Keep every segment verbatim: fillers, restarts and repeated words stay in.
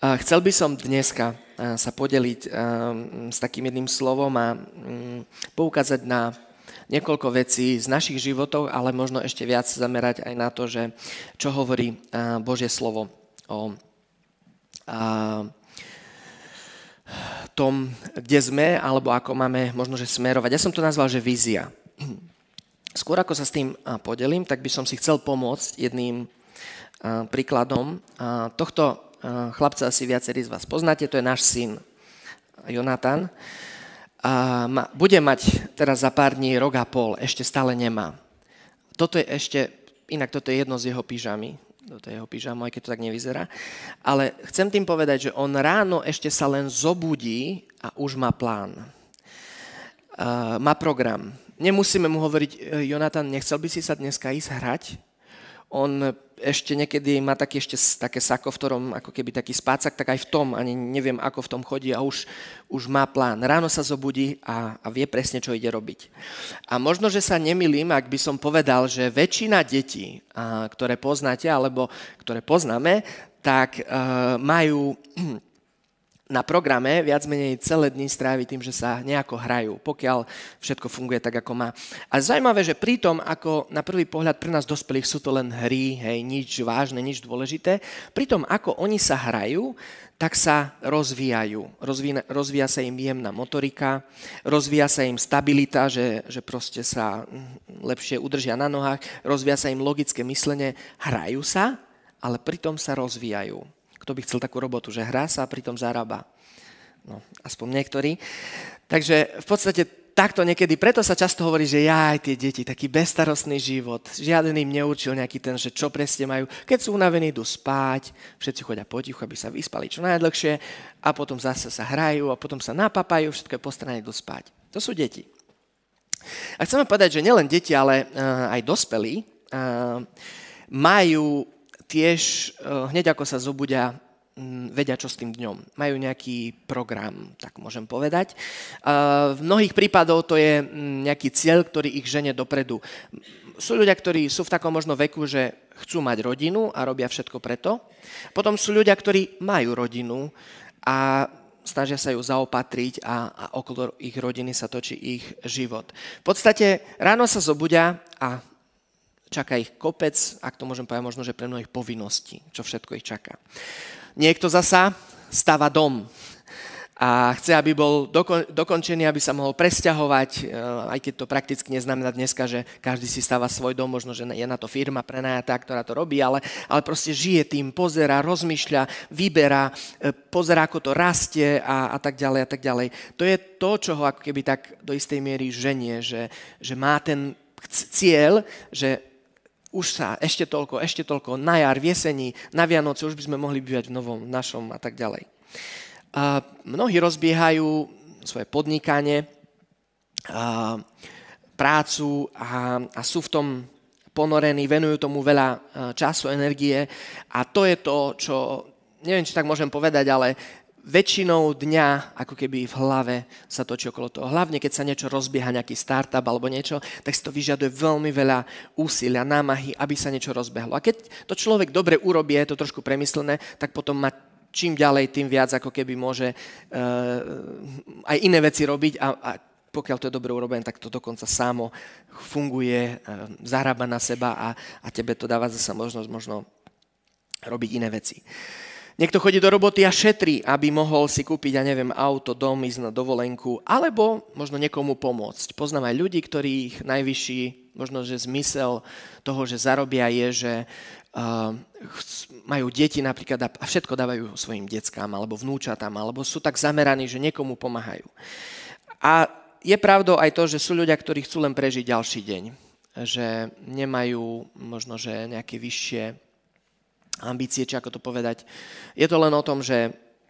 Chcel by som dneska sa podeliť s takým jedným slovom a poukázať na niekoľko vecí z našich životov, ale možno ešte viac zamerať aj na to, že čo hovorí Božie slovo o tom, kde sme, alebo ako máme možno že smerovať. Ja som to nazval, že vízia. Skôr ako sa s tým podelím, tak by som si chcel pomôcť jedným príkladom tohto chlapca, asi viacerí z vás poznáte, to je náš syn Jonatan. A bude mať teraz za pár dní rok a pol, ešte stále nemá. Toto je ešte, inak toto je jedno z jeho pyžamy, toto je jeho pyžamo, aj keď to tak nevyzerá. Ale chcem tým povedať, že on ráno ešte sa len zobudí a už má plán. Uh, má program. Nemusíme mu hovoriť, Jonatan, nechcel by si sa dneska ísť hrať? On ešte niekedy má taký ešte také sako, v ktorom ako keby taký spácak, tak aj v tom, ani neviem, ako v tom chodí a už, už má plán. Ráno sa zobudí a, a vie presne, čo ide robiť. A možno, že sa nemýlim, ak by som povedal, že väčšina detí, a, ktoré poznáte, alebo ktoré poznáme, tak a, majú na programe viac menej celé dni stráviť tým, že sa nejako hrajú, pokiaľ všetko funguje tak, ako má. A zaujímavé, že pri tom, ako na prvý pohľad pre nás dospelých sú to len hry, hej, nič vážne, nič dôležité, pri tom, ako oni sa hrajú, tak sa rozvíjajú. Rozvíja, rozvíja sa im jemná motorika, rozvíja sa im stabilita, že, že proste sa lepšie udržia na nohách, rozvíja sa im logické myslenie, hrajú sa, ale pritom sa rozvíjajú. Kto by chcel takú robotu, že hrá sa a pritom zarába. No, aspoň niektorí. Takže v podstate takto niekedy, preto sa často hovorí, že jaj, tie deti, taký bezstarostný život. Žiaden im neurčil nejaký ten, že čo presne majú. Keď sú unavení, idú spať, všetci chodia potichu, aby sa vyspali čo najdlhšie a potom zase sa hrajú a potom sa napapajú, všetko je postrané, idú spať. To sú deti. A chceme povedať, že nielen deti, ale uh, aj dospelí uh, majú tiež hneď ako sa zobudia, vedia, čo s tým dňom. Majú nejaký program, tak môžem povedať. V mnohých prípadoch to je nejaký cieľ, ktorý ich žene dopredu. Sú ľudia, ktorí sú v takom možno veku, že chcú mať rodinu a robia všetko preto. Potom sú ľudia, ktorí majú rodinu a snažia sa ju zaopatriť a, a okolo ich rodiny sa točí ich život. V podstate ráno sa zobudia a čaká ich kopec, ak to môžem povedať, možno, že pre mnohých povinností, čo všetko ich čaká. Niekto zasa stáva dom a chce, aby bol dokon, dokončený, aby sa mohol presťahovať, aj keď to prakticky neznamená dneska, že každý si stáva svoj dom, možno, že je na to firma prenajatá, ktorá to robí, ale, ale proste žije tým, pozerá, rozmýšľa, vyberá, pozerá, ako to rastie a, a tak ďalej a tak ďalej. To je to, čo ho ako keby tak do istej miery ženie, že, že má ten cieľ, že už sa ešte toľko, ešte toľko, na jar, v jeseni, na Vianoce, už by sme mohli bývať v novom, našom a tak ďalej. A mnohí rozbiehajú svoje podnikanie, a prácu a, a sú v tom ponorení, venujú tomu veľa času, energie a to je to, čo, neviem, či tak môžem povedať, ale väčšinou dňa, ako keby v hlave sa točí okolo toho. Hlavne, keď sa niečo rozbieha, nejaký startup alebo niečo, tak si to vyžaduje veľmi veľa úsilia, námahy, aby sa niečo rozbehlo. A keď to človek dobre urobí, je to trošku premyslené, tak potom má čím ďalej, tým viac, ako keby môže uh, aj iné veci robiť a, a pokiaľ to je dobre urobené, tak to dokonca samo funguje, uh, zarába na seba a, a tebe to dáva zase možnosť možno robiť iné veci. Niekto chodí do roboty a šetrí, aby mohol si kúpiť, ja neviem, auto, dom, ísť na dovolenku, alebo možno niekomu pomôcť. Poznám aj ľudí, ktorých najvyšší, možno, že zmysel toho, že zarobia je, že uh, majú deti napríklad a všetko dávajú svojim deckám, alebo vnúčatám, alebo sú tak zameraní, že niekomu pomáhajú. A je pravdou aj to, že sú ľudia, ktorí chcú len prežiť ďalší deň. Že nemajú možno, že nejaké vyššie ambície, či ako to povedať. Je to len o tom, že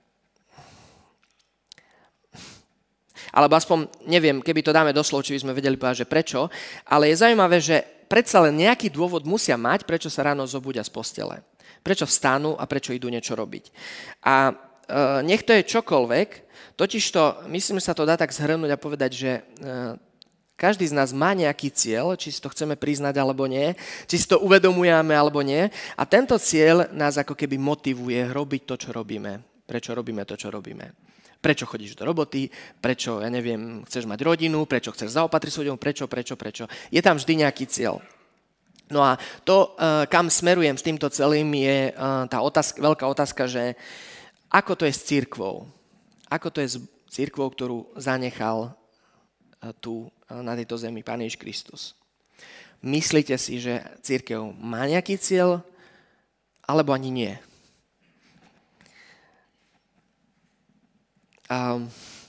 alebo aspoň, neviem, keby to dáme doslov, či by sme vedeli povedať, že prečo, ale je zaujímavé, že predsa len nejaký dôvod musia mať, prečo sa ráno zobudia z postele. Prečo vstanú a prečo idú niečo robiť. A e, nech to je čokoľvek, totižto, myslím, že sa to dá tak zhrnúť a povedať, že e, každý z nás má nejaký cieľ, či si to chceme priznať alebo nie, či si to uvedomujeme alebo nie. A tento cieľ nás ako keby motivuje robiť to, čo robíme. Prečo robíme to, čo robíme. Prečo chodíš do roboty, prečo, ja neviem, chceš mať rodinu, prečo chceš zaopatriť svoju, prečo, prečo, prečo. Je tam vždy nejaký cieľ. No a to, kam smerujem s týmto celým, je tá otázka, veľká otázka, že ako to je s cirkvou? Ako to je s cirkvou, ktorú zanechal tu na tejto zemi Pán Ježiš Kristus? Myslíte si, že cirkev má nejaký cieľ, alebo ani nie? Um,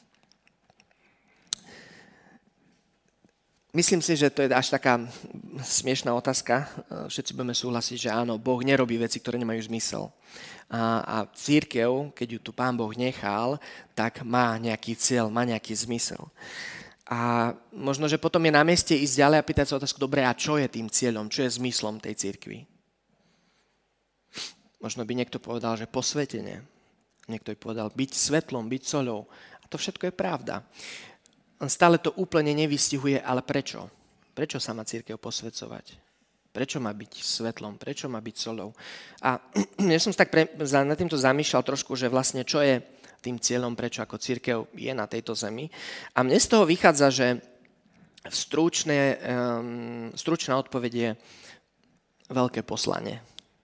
myslím si, že to je až taká smiešná otázka. Všetci budeme súhlasiť, že áno, Boh nerobí veci, ktoré nemajú zmysel. A, a cirkev, keď ju tu Pán Boh nechal, tak má nejaký cieľ, má nejaký zmysel. A možno, že potom je na mieste ísť ďalej a pýtať sa otázku, dobre, a čo je tým cieľom, čo je zmyslom tej cirkvi? Možno by niekto povedal, že posvetenie. Niekto by povedal, byť svetlom, byť soľou. A to všetko je pravda. Stále to úplne nevystihuje, ale prečo? Prečo sa má cirkev posvedzovať? Prečo má byť svetlom? Prečo má byť soľou? A ja som sa tak pre, nad týmto zamýšľal trošku, že vlastne čo je tým cieľom, prečo ako cirkev je na tejto zemi. A mne z toho vychádza, že stručné, um, stručná odpoveď je veľké poslanie.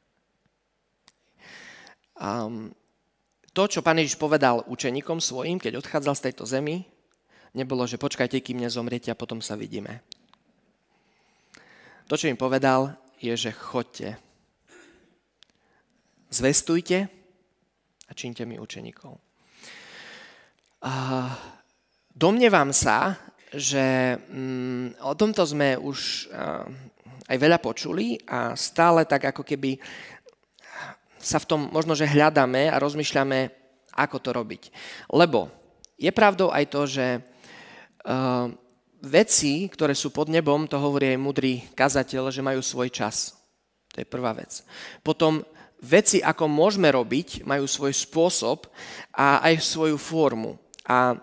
Um, to, čo Pán Ježiš povedal učeníkom svojim, keď odchádzal z tejto zemi, nebolo, že počkajte, kým nezomriete a potom sa vidíme. To, čo im povedal, je, že choďte. Zvestujte a čínte mi učeníkov. Uh, domnievam sa, že um, o tomto sme už uh, aj veľa počuli a stále tak ako keby sa v tom možno, že hľadáme a rozmýšľame, ako to robiť. Lebo je pravdou aj to, že uh, veci, ktoré sú pod nebom, to hovorí aj múdry kazateľ, že majú svoj čas. To je prvá vec. Potom veci, ako môžeme robiť, majú svoj spôsob a aj svoju formu. A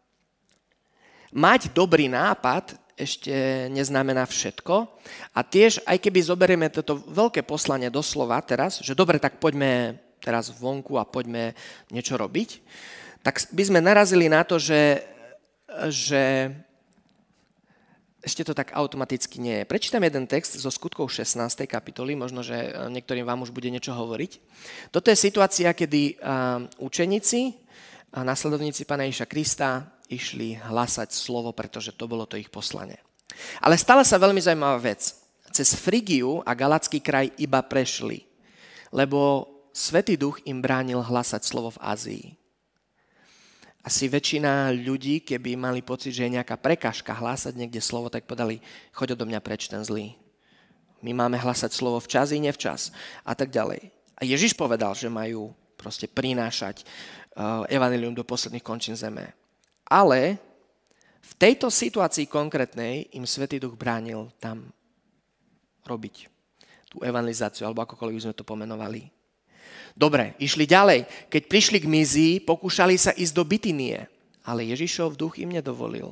mať dobrý nápad ešte neznamená všetko. A tiež, aj keby zoberieme toto veľké poslanie doslova teraz, že dobre, tak poďme teraz vonku a poďme niečo robiť, tak by sme narazili na to, že, že ešte to tak automaticky nie je. Prečítam jeden text zo Skutkov šestnástej kapitoly, možno, že niektorým vám už bude niečo hovoriť. Toto je situácia, kedy učeníci a nasledovníci Pána Ježiša Krista išli hlasať slovo, pretože to bolo to ich poslanie. Ale stala sa veľmi zaujímavá vec. Cez Frigiu a Galacký kraj iba prešli, lebo Svätý Duch im bránil hlasať slovo v Ázii. Asi väčšina ľudí, keby mali pocit, že je nejaká prekážka hlásať niekde slovo, tak podali, choď odo mňa preč ten zlý. My máme hlasať slovo včas i nevčas a tak ďalej. A Ježiš povedal, že majú proste prinášať uh, evanjelium do posledných končín zeme. Ale v tejto situácii konkrétnej im Svätý Duch bránil tam robiť tú evangelizáciu, alebo akokoľvek sme to pomenovali. Dobre, išli ďalej. Keď prišli k Mizii, pokúšali sa ísť do Bitynie, ale Ježišov duch im nedovolil.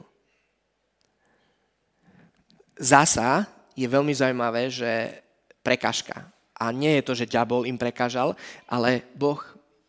Zasa je veľmi zaujímavé, že prekážka. A nie je to, že diabol im prekážal, ale Boh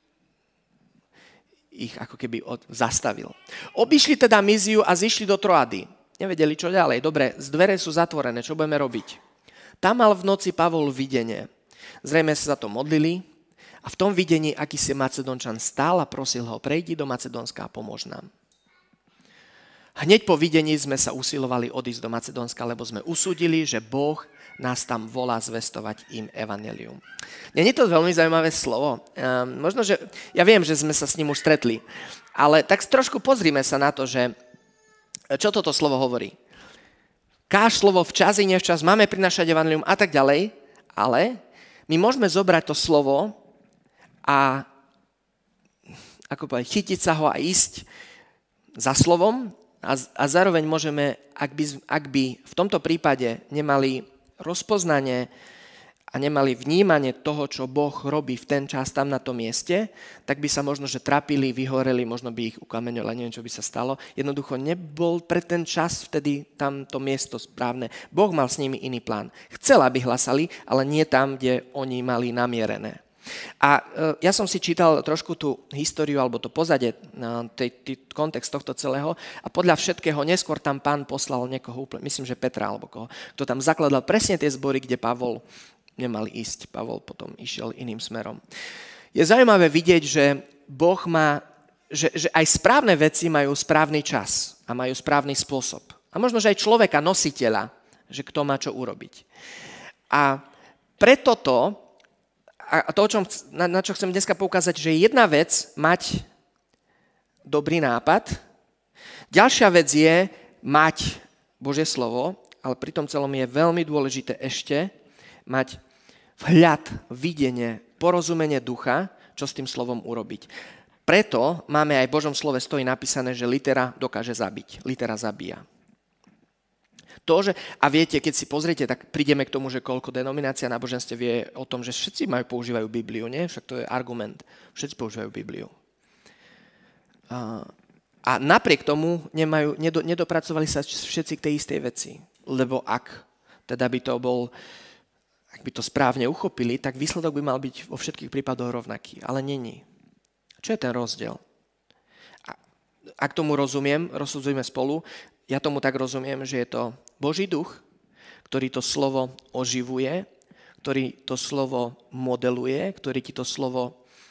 ich ako keby od, zastavil. Obišli teda Miziu a zišli do Troady. Nevedeli, čo ďalej. Dobre, z dvere sú zatvorené, čo budeme robiť? Tam mal v noci Pavol videnie. Zrejme sa za to modlili a v tom videní akýsi Macedončan stál a prosil ho, prejdi do Macedónska a pomôž nám. Hneď po videní sme sa usilovali odísť do Macedónska, lebo sme usúdili, že Boh nás tam volá zvestovať im evanjelium. Nie je to veľmi zaujímavé slovo. Um, možno, že ja viem, že sme sa s ním už stretli, ale tak trošku pozrime sa na to, že čo toto slovo hovorí. Káž slovo včas i nevčas, máme prinášať evanjelium a tak ďalej, ale my môžeme zobrať to slovo a ako povedať, chytiť sa ho a ísť za slovom a, a zároveň môžeme, ak by, ak by v tomto prípade nemali rozpoznanie a nemali vnímanie toho, čo Boh robí v ten čas tam na tom mieste, tak by sa možno, že trapili, vyhoreli, možno by ich ukameňovali, neviem, čo by sa stalo. Jednoducho nebol pre ten čas vtedy tam to miesto správne. Boh mal s nimi iný plán. Chcel, aby hlasali, ale nie tam, kde oni mali namierené. A ja som si čítal trošku tú históriu, alebo to pozadie, tej, tej, kontext tohto celého a podľa všetkého neskôr tam Pán poslal niekoho úplne, myslím, že Petra alebo koho, kto tam zakladal presne tie zbory, kde Pavol nemal ísť. Pavol potom išiel iným smerom. Je zaujímavé vidieť, že Boh má, že, že aj správne veci majú správny čas a majú správny spôsob. A možno, že aj človeka, nositeľa, že kto má čo urobiť. A preto to, a to, čom, na, na čo chcem dneska poukázať, že jedna vec mať dobrý nápad, ďalšia vec je mať Božie slovo, ale pri tom celom je veľmi dôležité ešte mať vhľad, videnie, porozumenie ducha, čo s tým slovom urobiť. Preto máme aj v Božom slove stojí napísané, že litera dokáže zabiť. Litera zabíja. To, že, a viete, keď si pozriete, tak prídeme k tomu, že koľko denominácia náboženstiev vie o tom, že všetci majú, používajú Bibliu, nie? Však to je argument. Všetci používajú Bibliu. A, a napriek tomu nemajú, nedo, nedopracovali sa všetci k tej istej veci. Lebo ak teda by to bol, ak by to správne uchopili, tak výsledok by mal byť vo všetkých prípadoch rovnaký. Ale není. Čo je ten rozdiel? A, ak tomu rozumiem, rozsudzujme spolu, ja tomu tak rozumiem, že je to Boží duch, ktorý to slovo oživuje, ktorý to slovo modeluje, ktorý ti to slovo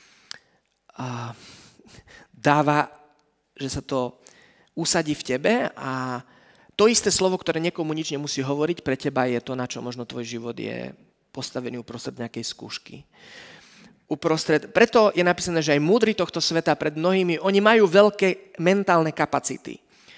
uh, dáva, že sa to usadí v tebe a to isté slovo, ktoré niekomu nič nemusí hovoriť, pre teba je to, na čo možno tvoj život je postavený uprostred nejakej skúšky. Uprostred, preto je napísané, že aj múdri tohto sveta pred mnohými, oni majú veľké mentálne kapacity.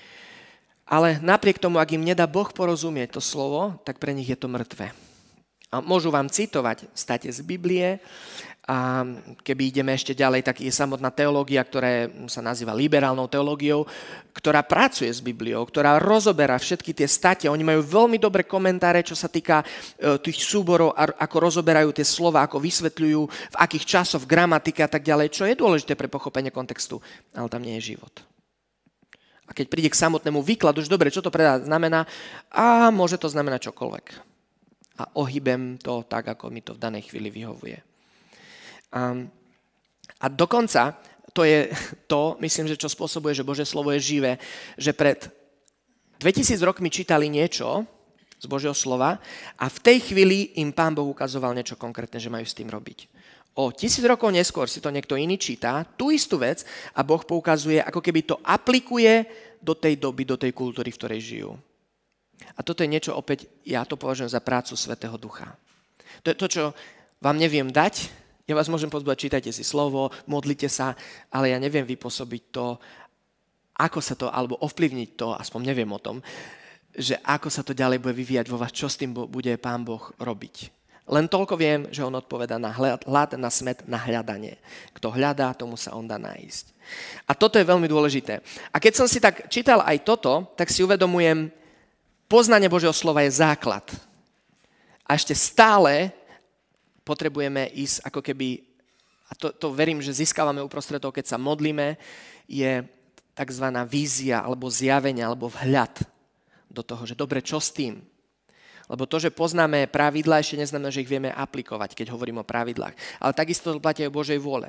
Ale napriek tomu, ak im nedá Boh porozumieť to slovo, tak pre nich je to mŕtve. A môžu vám citovať state z Biblie. A keby ideme ešte ďalej, tak je samotná teológia, ktorá sa nazýva liberálnou teológiou, ktorá pracuje s Bibliou, ktorá rozoberá všetky tie state. Oni majú veľmi dobré komentáre, čo sa týka tých súborov, ako rozoberajú tie slova, ako vysvetľujú, v akých časoch, gramatike a tak ďalej, čo je dôležité pre pochopenie kontextu. Ale tam nie je život. A keď príde k samotnému výkladu, že dobre, čo to predá znamená, a môže to znamenať čokoľvek. A ohýbem to tak, ako mi to v danej chvíli vyhovuje. A, a dokonca to je to, myslím, že čo spôsobuje, že Božie slovo je živé, že pred dvetisíc rokmi čítali niečo z Božieho slova a v tej chvíli im Pán Boh ukazoval niečo konkrétne, že majú s tým robiť. O tisíc rokov neskôr si to niekto iný číta, tú istú vec a Boh poukazuje, ako keby to aplikuje do tej doby, do tej kultúry, v ktorej žijú. A toto je niečo opäť, ja to považujem za prácu Svätého Ducha. To je to, čo vám neviem dať, ja vás môžem pozbúdať, čítajte si slovo, modlite sa, ale ja neviem vypôsobiť to, ako sa to, alebo ovplyvniť to, aspoň neviem o tom, že ako sa to ďalej bude vyvíjať vo vás, čo s tým bude Pán Boh robiť. Len toľko viem, že on odpoveda na hľad, na smet, na hľadanie. Kto hľadá, tomu sa on dá nájsť. A toto je veľmi dôležité. A keď som si tak čítal aj toto, tak si uvedomujem, poznanie Božieho slova je základ. A ešte stále potrebujeme ísť ako keby, a to, to verím, že získavame uprostred toho, keď sa modlíme, je takzvaná vízia, alebo zjavenie, alebo vhľad do toho, že dobre, čo s tým? Lebo to, že poznáme pravidlá, ešte neznamená, že ich vieme aplikovať, keď hovorím o pravidlách. Ale takisto to platí o Božej vôle.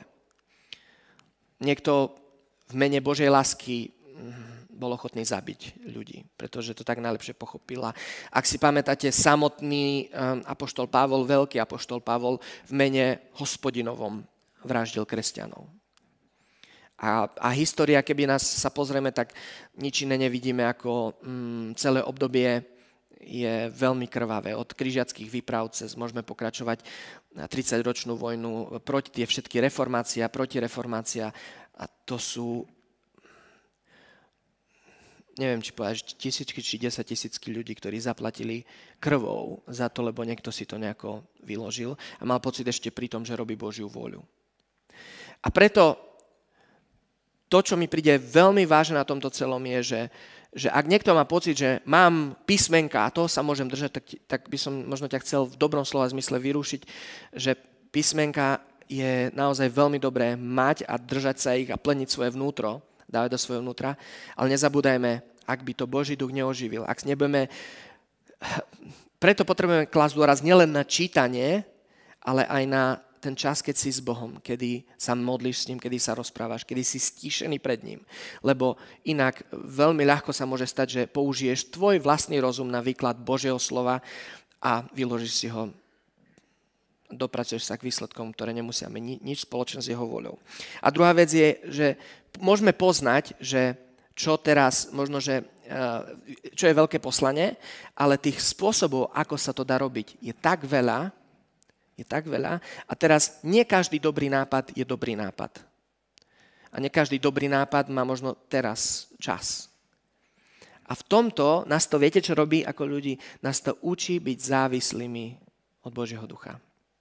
Niekto v mene Božej lásky bol ochotný zabiť ľudí, pretože to tak najlepšie pochopila. Ak si pamätáte, samotný apoštol Pavol, veľký apoštol Pavol v mene Hospodinovom vraždil kresťanov. A, a história, keby nás sa pozrieme, tak nič iné nevidíme ako mm, celé obdobie je veľmi krvavé. Od križiackých výprav cez môžeme pokračovať na tridsaťročnú vojnu proti tie všetky reformácia, protireformácia a to sú, neviem, či povedať, tisícky či desaťtisícky ľudí, ktorí zaplatili krvou za to, lebo niekto si to nejako vyložil a mal pocit ešte pri tom, že robí Božiu vôľu. A preto to, čo mi príde veľmi vážne na tomto celom je, že že ak niekto má pocit, že mám písmenka a toho sa môžem držať, tak, tak by som možno ťa chcel v dobrom slova zmysle vyrušiť, že písmenka je naozaj veľmi dobré mať a držať sa ich a plniť svoje vnútro, dávať do svojho vnútra, ale nezabúdajme, ak by to Boží duch neoživil, ak nebudeme, preto potrebujeme klásť dôraz nielen na čítanie, ale aj na ten čas, keď si s Bohom, kedy sa modlíš s ním, kedy sa rozprávaš, kedy si stíšený pred ním. Lebo inak veľmi ľahko sa môže stať, že použiješ tvoj vlastný rozum na výklad Božieho slova a vyložíš si ho, dopracuješ sa k výsledkom, ktoré nemusia mať nič spoločné s jeho voľou. A druhá vec je, že môžeme poznať, že čo teraz, možno, že čo je veľké poslanie, ale tých spôsobov, ako sa to dá robiť, je tak veľa, je tak veľa. A teraz nie každý dobrý nápad je dobrý nápad. A nie každý dobrý nápad má možno teraz čas. A v tomto nás to, viete, čo robí ako ľudí? Nás to učí byť závislými od Božieho ducha.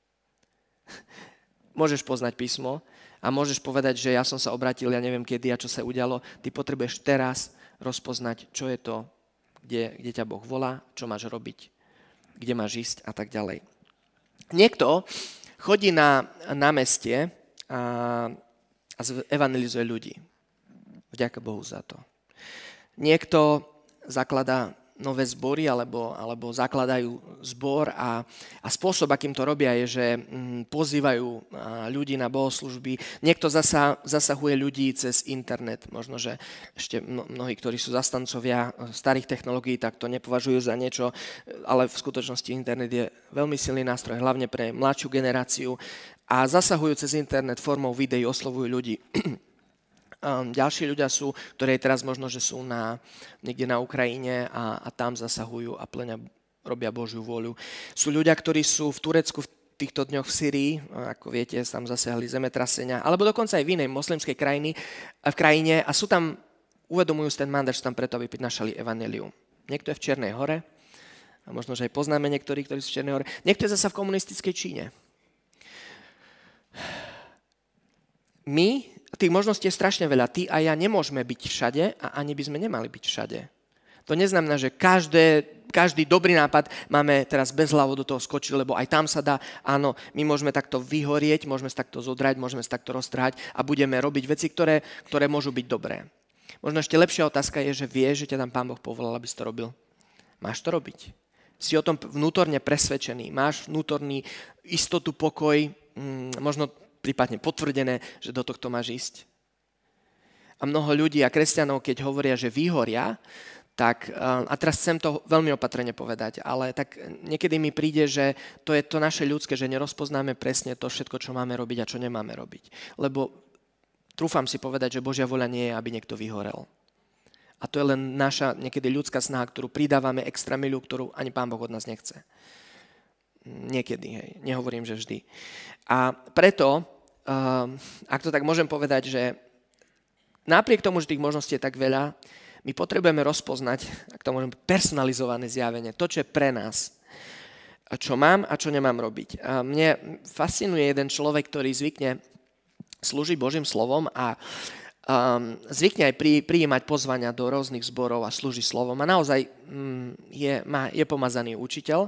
Môžeš poznať písmo, a môžeš povedať, že ja som sa obrátil, ja neviem kedy a čo sa udialo. Ty potrebuješ teraz rozpoznať, čo je to, kde, kde ťa Boh volá, čo máš robiť, kde máš ísť a tak ďalej. Niekto chodí na námestie a, a evangelizuje ľudí. Vďaka Bohu za to. Niekto zakladá nové zbory alebo, alebo zakladajú zbor a, a spôsob, akým to robia, je, že mm, pozývajú ľudí na bohoslužby. Niekto zasa, zasahuje ľudí cez internet. Možno, že ešte mnohí, ktorí sú zastancovia starých technológií, tak to nepovažujú za niečo, ale v skutočnosti internet je veľmi silný nástroj, hlavne pre mladšiu generáciu. A zasahujú cez internet formou videí, oslovujú ľudí. Ďalší ľudia sú, ktorí teraz možno, že sú na, niekde na Ukrajine a, a tam zasahujú a plňa, robia Božiu vôľu. Sú ľudia, ktorí sú v Turecku v týchto dňoch v Syrii, ako viete, tam zasiahli zemetrasenia, alebo dokonca aj v inej moslimskej krajine, v krajine a sú tam, uvedomujú si ten mandát, tam preto, aby prinášali evanjelium. Niekto je v Čiernej hore, a možno, že aj poznáme niektorí, ktorí sú v Čiernej hore. Niekto je zasa v komunistickej Číne. My, tých možností je strašne veľa. Ty a ja nemôžeme byť všade a ani by sme nemali byť všade. To neznamená, že každé, každý dobrý nápad máme teraz bez hlavu do toho skočiť, lebo aj tam sa dá, áno, my môžeme takto vyhorieť, môžeme sa takto zodrať, môžeme sa takto roztrhať a budeme robiť veci, ktoré, ktoré môžu byť dobré. Možno ešte lepšia otázka je, že vieš, že ťa tam Pán Boh povolal, aby si to robil. Máš to robiť. Si o tom vnútorne presvedčený, máš vnútorný istotu, pokoj, mm, možno prípadne potvrdené, že do tohto máš ísť. A mnoho ľudí a kresťanov, keď hovoria, že vyhoria, tak, a teraz chcem to veľmi opatrne povedať, ale tak niekedy mi príde, že to je to naše ľudské, že nerozpoznáme presne to všetko, čo máme robiť a čo nemáme robiť. Lebo trúfam si povedať, že Božia voľa nie je, aby niekto vyhorel. A to je len naša niekedy ľudská snaha, ktorú pridávame extra milu, ktorú ani Pán Boh od nás nechce. Niekedy, hej, nehovorím, že vždy. A preto Uh, ak to tak môžem povedať, že napriek tomu, že tých možností je tak veľa, my potrebujeme rozpoznať, ak to môžem, personalizované zjavenie, to, čo je pre nás, a čo mám a čo nemám robiť. A mne fascinuje jeden človek, ktorý zvykne slúžiť Božím slovom a um, zvykne aj pri, prijímať pozvania do rôznych zborov a slúži slovom a naozaj um, je, má, je pomazaný učiteľ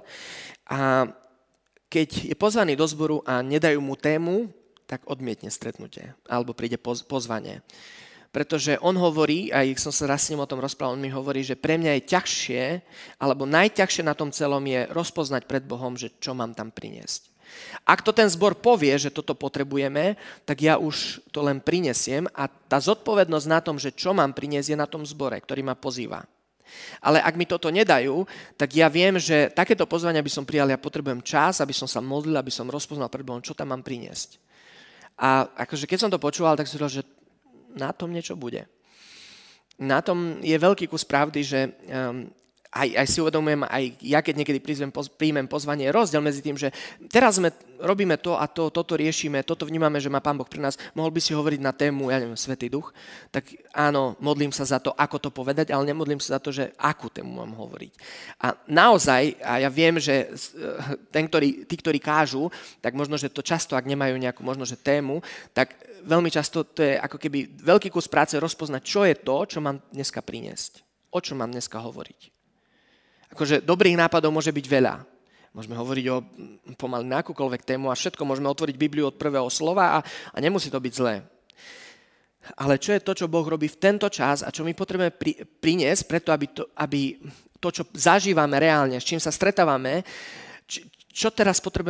a keď je pozvaný do zboru a nedajú mu tému, tak odmietne stretnutie, alebo príde pozvanie. Pretože on hovorí, aj som sa raz s ním o tom rozprával, on mi hovorí, že pre mňa je ťažšie, alebo najťažšie na tom celom je rozpoznať pred Bohom, že čo mám tam priniesť. Ak to ten zbor povie, že toto potrebujeme, tak ja už to len prinesiem a tá zodpovednosť na tom, že čo mám priniesť, je na tom zbore, ktorý ma pozýva. Ale ak mi toto nedajú, tak ja viem, že takéto pozvania by som prijal, ja potrebujem čas, aby som sa modlil, aby som rozpoznal pred Bohom, čo tam mám priniesť. A akože keď som to počúval, tak som povedal, že na tom niečo bude. Na tom je veľký kus pravdy, že um, aj, aj si uvedomujem, aj ja keď niekedy príjmem, poz, príjmem pozvanie, je rozdiel medzi tým, že teraz sme, robíme to a to, toto riešime, toto vnímame, že má Pán Boh pri nás, mohol by si hovoriť na tému, ja neviem, Svätý Duch, tak áno, modlím sa za to, ako to povedať, ale nemodlím sa za to, že akú tému mám hovoriť. A naozaj, a ja viem, že ten, ktorý, tí, ktorí kážu, tak možno, že to často, ak nemajú nejakú možno, že tému, tak veľmi často to je ako keby veľký kus práce rozpoznať, čo je to, čo mám dneska priniesť, o čom mám dneska hovoriť. Akože dobrých nápadov môže byť veľa. Môžeme hovoriť o pomaly na akúkoľvek tému a všetko môžeme otvoriť Bibliu od prvého slova a, a nemusí to byť zlé. Ale čo je to, čo Boh robí v tento čas a čo my potrebujeme pri, priniesť preto, aby to, aby to, čo zažívame reálne, s čím sa stretávame, či, čo teraz potrebujeme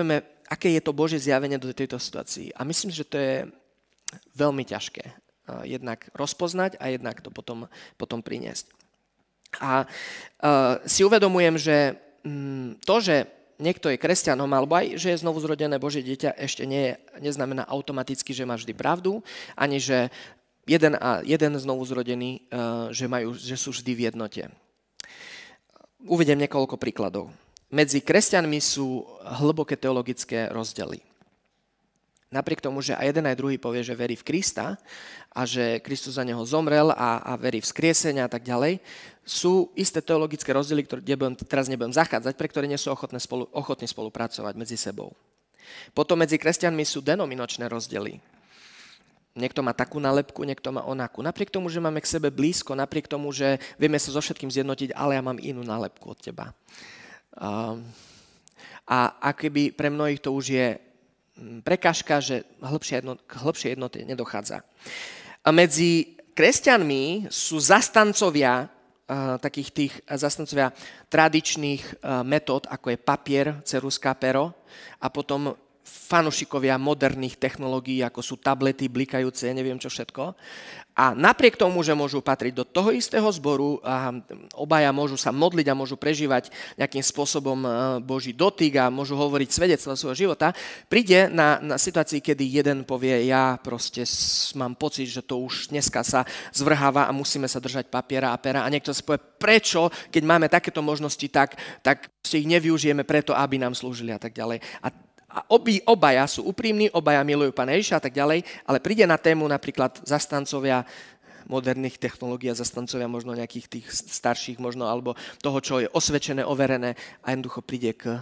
aké je to Božie zjavenie do tejto situácii. A myslím, že to je veľmi ťažké. Jednak rozpoznať a jednak to potom, potom priniesť. A uh, si uvedomujem, že um, to, že niekto je kresťanom, alebo aj, že je znovu zrodené Božie dieťa, ešte nie, neznamená automaticky, že má vždy pravdu, ani že jeden a jeden znovu zrodený, uh, že, majú, že sú vždy v jednote. Uvediem niekoľko príkladov. Medzi kresťanmi sú hlboké teologické rozdiely. Napriek tomu, že aj jeden aj druhý povie, že verí v Krista a že Kristus za neho zomrel a, a verí v skriesenia a tak ďalej, sú isté teologické rozdiely, ktoré nebudem, teraz nebudem zachádzať, pre ktoré nie sú ochotné spolu, ochotní spolupracovať medzi sebou. Potom medzi kresťanmi sú denominačné rozdiely. Niekto má takú nálepku, niekto má onakú. Napriek tomu, že máme k sebe blízko, napriek tomu, že vieme sa so všetkým zjednotiť, ale ja mám inú nálepku od teba. A, a akoby pre mnohých to už je prekážka, že hĺbšie jednot, k hĺbšej jednote nedochádza. A medzi kresťanmi sú zastancovia uh, takých tých zastancovia tradičných uh, metód, ako je papier, ceruska, pero a potom fanúšikovia moderných technológií, ako sú tablety, blikajúce, neviem čo všetko. A napriek tomu, že môžu patriť do toho istého zboru, a obaja môžu sa modliť a môžu prežívať nejakým spôsobom Boží dotyk a môžu hovoriť svedectvo svojho života, príde na, na situácii, kedy jeden povie, ja proste mám pocit, že to už dneska sa zvrháva a musíme sa držať papiera a pera. A niekto sa povie, prečo, keď máme takéto možnosti, tak, tak ich nevyužijeme preto, aby nám slúžili a tak ďalej. A A obi, obaja sú úprimní, obaja milujú Pána Ježiša a tak ďalej, ale príde na tému napríklad zastancovia moderných technológií a zastancovia možno nejakých tých starších možno, alebo toho, čo je osvedčené, overené a jednoducho príde k,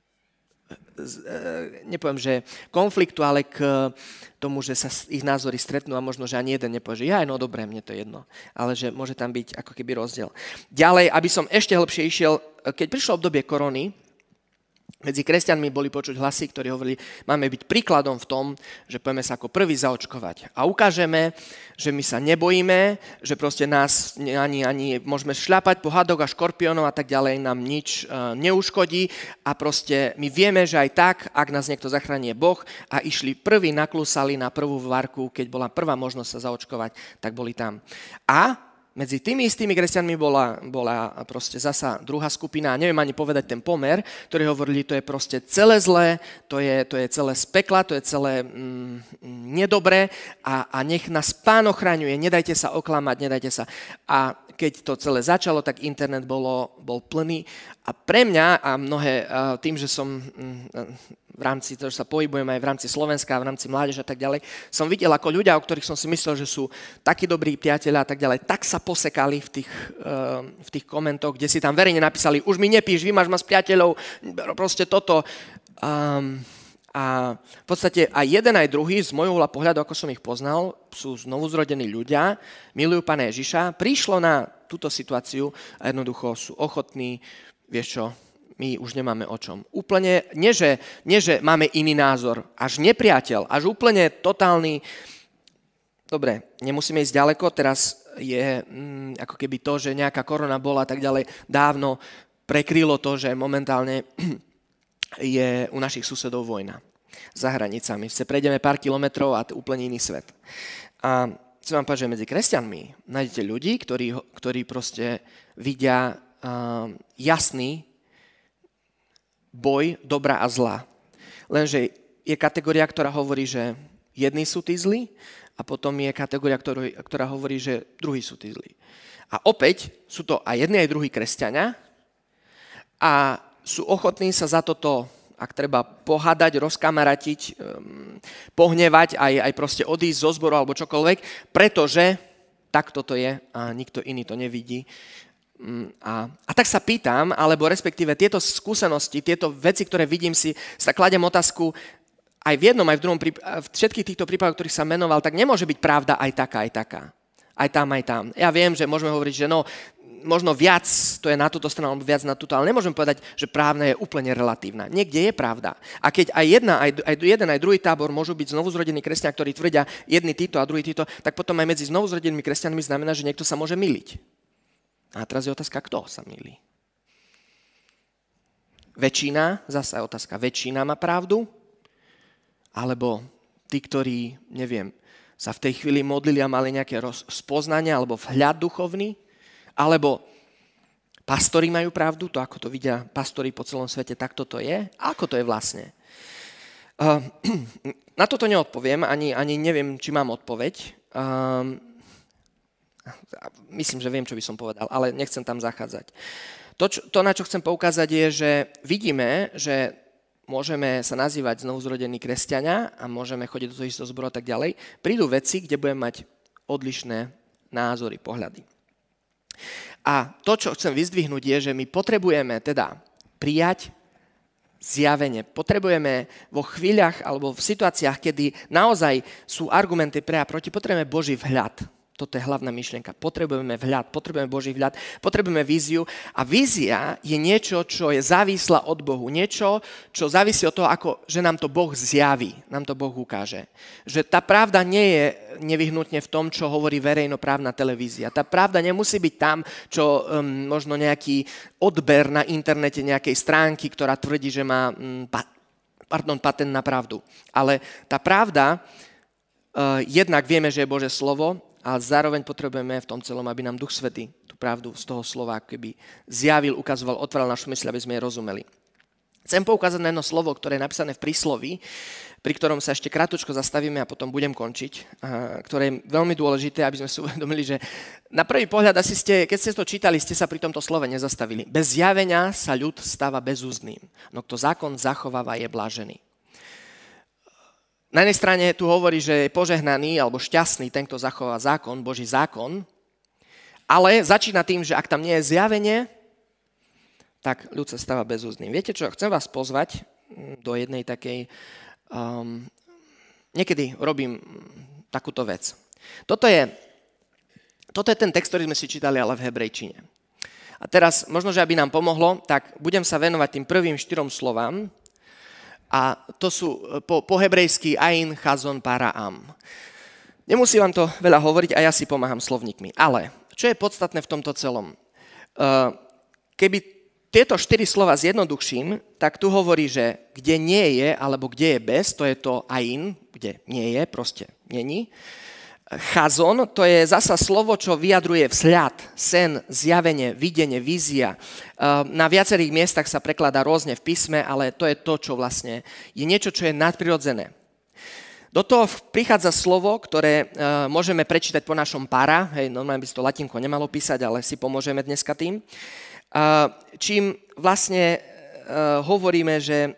nepoviem, že konfliktu, ale k tomu, že sa ich názory stretnú a možno, že ani jeden nepovie, že ja, no dobré, mne to je jedno, ale že môže tam byť ako keby rozdiel. Ďalej, aby som ešte hlbšie išiel, keď prišlo obdobie korony, medzi kresťanmi boli počuť hlasy, ktorí hovorili, máme byť príkladom v tom, že poďme sa ako prvý zaočkovať. A ukážeme, že my sa nebojíme, že proste nás ani, ani môžeme šľapať po hadoch a škorpiónov a tak ďalej, nám nič uh, neuškodí a proste my vieme, že aj tak, ak nás niekto zachráni je Boh a išli prví, naklúsali na prvú varku, keď bola prvá možnosť sa zaočkovať, tak boli tam. A medzi tými istými kresťanmi bola, bola proste zasa druhá skupina, neviem ani povedať ten pomer, ktorí hovorili, to je proste celé zlé, to je, to je celé z pekla, to je celé mm, nedobré a, a nech nás Pán ochraňuje, nedajte sa oklamať, nedajte sa. A keď to celé začalo, tak internet bolo, bol plný a pre mňa a mnohé tým, že som v rámci toho, že sa pohybujem aj v rámci Slovenska, v rámci mládeže a tak ďalej, som videl, ako ľudia, o ktorých som si myslel, že sú takí dobrí priatelia a tak ďalej, tak sa posekali v tých, v tých komentoch, kde si tam verejne napísali, už mi nepíš, vymaž ma z priateľov, proste toto. Um, A v podstate aj jeden, aj druhý, z môjho uhla pohľadu, ako som ich poznal, sú znovuzrodení ľudia, milujú Pána Ježiša, prišlo na túto situáciu a jednoducho sú ochotní, vieš čo, my už nemáme o čom. Úplne, nie že, nie že máme iný názor, až nepriateľ, až úplne totálny. Dobre, nemusíme ísť ďaleko, teraz je mm, ako keby to, že nejaká korona bola a tak ďalej, dávno prekrylo to, že momentálne je u našich susedov vojna za hranicami. Se prejdeme pár kilometrov a to je úplne iný svet. A chcem vám povedať, že medzi kresťanmi nájdete ľudí, ktorí, ktorí proste vidia uh, jasný boj dobra a zla. Lenže je kategória, ktorá hovorí, že jedni sú tí zlí a potom je kategória, ktorá, ktorá hovorí, že druhí sú tí zlí. A opäť sú to aj jedni, aj druhí kresťania a sú ochotní sa za toto, ak treba pohádať, rozkamaratiť, pohnevať, aj, aj proste odísť zo zboru alebo čokoľvek, pretože tak toto je a nikto iný to nevidí. A, a tak sa pýtam, alebo respektíve tieto skúsenosti, tieto veci, ktoré vidím si, sa kladem otázku, aj v jednom, aj v druhom, v všetkých týchto prípadoch, ktorých sa menoval, tak nemôže byť pravda aj taká, aj taká. Aj tam, aj tam. Ja viem, že môžeme hovoriť, že no, možno viac, to je na túto stranu, alebo viac na túto, ale nemôžem povedať, že právna je úplne relatívna. Niekde je pravda. A keď aj, jedna, aj, aj jeden, aj druhý tábor môžu byť znovuzrodení kresťania, ktorí tvrdia jedni títo a druhý títo, tak potom aj medzi znovuzrodenými kresťanmi znamená, že niekto sa môže myliť. A teraz je otázka, kto sa mýli. Väčšina, zasa je otázka, väčšina má pravdu, alebo tí, ktorí, neviem, sa v tej chvíli modlili a mali nejaké roz, spoznanie alebo vhľad duchovný, alebo pastori majú pravdu, to ako to vidia pastori po celom svete, tak toto je. A ako to je vlastne? Uh, na toto neodpoviem, ani, ani neviem, či mám odpoveď. Uh, myslím, že viem, čo by som povedal, ale nechcem tam zachádzať. To, čo, to, na čo chcem poukázať, je, že vidíme, že môžeme sa nazývať znovuzrodení kresťania a môžeme chodiť do toho istého zboru a tak ďalej. Prídu veci, kde budeme mať odlišné názory, pohľady. A to, čo chcem vyzdvihnúť, je, že my potrebujeme teda prijať zjavenie. Potrebujeme vo chvíľach alebo v situáciách, kedy naozaj sú argumenty pre a proti, potrebujeme Boží vhľad. Toto je hlavná myšlienka. Potrebujeme vhľad, potrebujeme Boží vhľad, potrebujeme víziu. A vízia je niečo, čo je závislá od Bohu. Niečo, čo závisí od toho, ako, že nám to Boh zjaví, nám to Boh ukáže. Že tá pravda nie je nevyhnutne v tom, čo hovorí verejnoprávna televízia. Tá pravda nemusí byť tam, čo um, možno nejaký odber na internete nejakej stránky, ktorá tvrdí, že má um, pa, pardon, patent na pravdu. Ale tá pravda, uh, jednak vieme, že je Božie slovo, a zároveň potrebujeme v tom celom, aby nám Duch Svätý tú pravdu z toho slova keby zjavil, ukazoval, otváral našu mysľ, aby sme jej rozumeli. Chcem poukázať na jedno slovo, ktoré je napísané v prísloví, pri ktorom sa ešte krátko zastavíme a potom budem končiť, ktoré je veľmi dôležité, aby sme si uvedomili, že na prvý pohľad, asi ste, keď ste to čítali, ste sa pri tomto slove nezastavili. Bez zjavenia sa ľud stáva bezúzným, no kto zákon zachováva, je blážený. Na jednej strane tu hovorí, že je požehnaný alebo šťastný ten, kto zachová zákon, Boží zákon, ale začína tým, že ak tam nie je zjavenie, tak ľud sa stáva bezúzným. Viete čo, chcem vás pozvať do jednej takej... Um, niekedy robím takúto vec. Toto je, toto je ten text, ktorý sme si čítali, ale v hebrejčine. A teraz, možno, že aby nám pomohlo, tak budem sa venovať tým prvým štyrom slovám, a to sú po, po hebrejsky ain, chazon, para, am. Nemusím vám to veľa hovoriť a ja si pomáham slovníkmi. Ale čo je podstatné v tomto celom? Keby tieto štyri slova zjednoduším, tak tu hovorí, že kde nie je, alebo kde je bez, to je to ain, kde nie je, proste není. Chazon, to je zasa slovo, čo vyjadruje vzhľad, sen, zjavenie, videnie, vízia. Na viacerých miestach sa prekladá rôzne v písme, ale to je to, čo vlastne je niečo, čo je nadprirodzené. Do toho prichádza slovo, ktoré môžeme prečítať po našom para, hej, normálne by si to latinko nemalo písať, ale si pomôžeme dneska tým. Čím vlastne hovoríme, že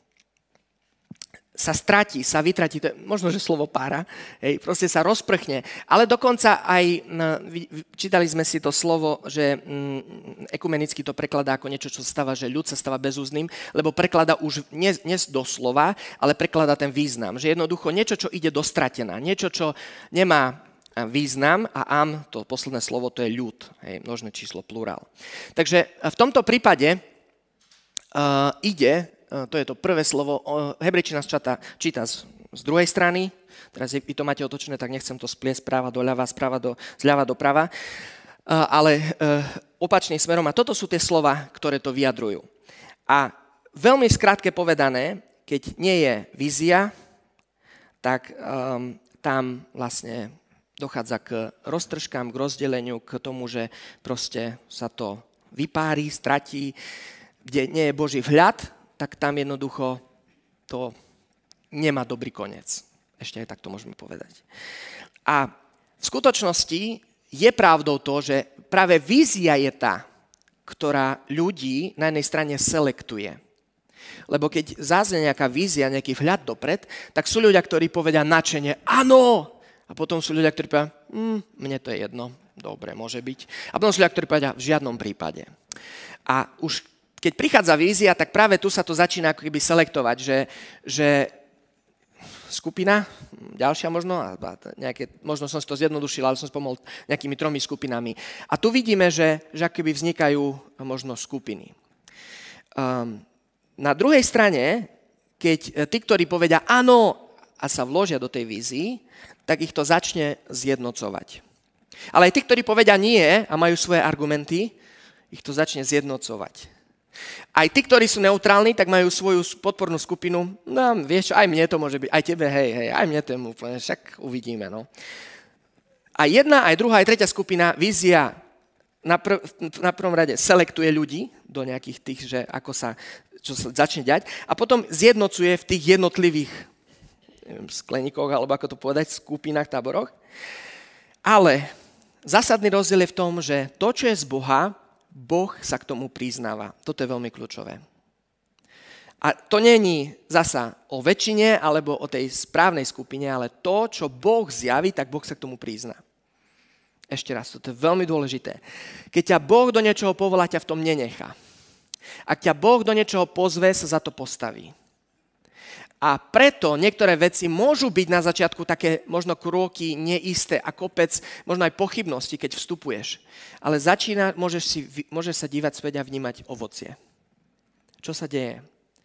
sa stratí, sa vytratí, to je možno, že slovo pára, hej, proste sa rozprchne. Ale dokonca aj, čítali sme si to slovo, že mm, ekumenicky to prekladá ako niečo, čo stáva, že ľud sa stáva bezúzným, lebo prekladá už nie, nie doslova, ale prekladá ten význam. Že jednoducho niečo, čo ide dostratená, niečo, čo nemá význam a am, to posledné slovo, to je ľud, hej, množné číslo, plurál. Takže v tomto prípade uh, ide, to je to prvé slovo, hebrejčina číta, číta z, z druhej strany, teraz vy to máte otočené, tak nechcem to spliesť správa do ľava, správa do, zľava do prava, ale opačným smerom. A toto sú tie slova, ktoré to vyjadrujú. A veľmi skrátke povedané, keď nie je vízia, tak um, tam vlastne dochádza k roztržkám, k rozdeleniu, k tomu, že proste sa to vypári, stratí, kde nie je Boží vhľad, tak tam jednoducho to nemá dobrý koniec. Ešte aj tak to môžeme povedať. A v skutočnosti je pravdou to, že práve vízia je tá, ktorá ľudí na jednej strane selektuje. Lebo keď záznie nejaká vízia, nejaký vhľad dopred, tak sú ľudia, ktorí povedia nadšene áno, a potom sú ľudia, ktorí povedia hm, mne to je jedno, dobre, môže byť. A potom sú ľudia, ktorí povedia v žiadnom prípade. A už keď prichádza vízia, tak práve tu sa to začína ako keby selektovať, že, že skupina, ďalšia možno, nejaké, možno som si to zjednodušil, ale som spomenul nejakými tromi skupinami. A tu vidíme, že, že ako keby vznikajú možno skupiny. Um, na druhej strane, keď tí, ktorí povedia áno a sa vložia do tej vízii, tak ich to začne zjednocovať. Ale aj tí, ktorí povedia nie a majú svoje argumenty, ich to začne zjednocovať. Aj tí, ktorí sú neutrálni, tak majú svoju podpornú skupinu. No, vieš, aj mne to môže byť, aj tebe, hej, hej, aj mne to je úplne, však uvidíme, no. A jedna, aj druhá, aj tretia skupina, vízia na, prv, na prvom rade selektuje ľudí do nejakých tých, že ako sa, čo sa začne diať, a potom zjednocuje v tých jednotlivých neviem, skleníkoch, alebo ako to povedať, skupinách, táboroch. Ale zásadný rozdiel je v tom, že to, čo je z Boha, Boh sa k tomu priznáva. Toto je veľmi kľúčové. A to není zasa o väčšine alebo o tej správnej skupine, ale to, čo Boh zjaví, tak Boh sa k tomu prizná. Ešte raz, toto je veľmi dôležité. Keď ťa Boh do niečoho povolá, ťa v tom nenechá. Ak ťa Boh do niečoho pozve, sa za to postaví. A preto niektoré veci môžu byť na začiatku také možno kroky neisté a kopec, možno aj pochybnosti, keď vstupuješ. Ale začína, môžeš, si, môžeš sa dívať späť a vnímať ovocie. Čo sa deje?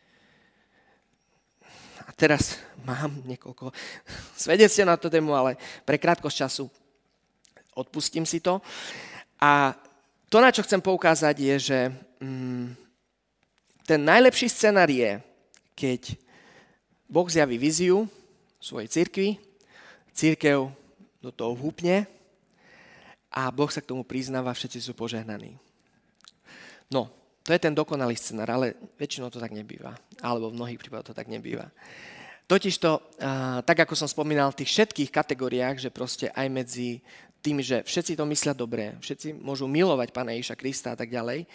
A teraz mám niekoľko svedectiev na tú tému, ale pre krátkosť času odpustím si to. A to, na čo chcem poukázať, je, že mm, ten najlepší scenár je, keď Boh zjaví víziu svojej cirkvi, cirkev do toho vhúpne a Boh sa k tomu priznáva, všetci sú požehnaní. No, to je ten dokonalý scenár, ale väčšinou to tak nebýva. Alebo v mnohých prípadoch to tak nebýva. Totižto, tak ako som spomínal, v tých všetkých kategóriách, že proste aj medzi tým, že všetci to myslia dobre, všetci môžu milovať Pána Ježiša Krista a tak ďalej,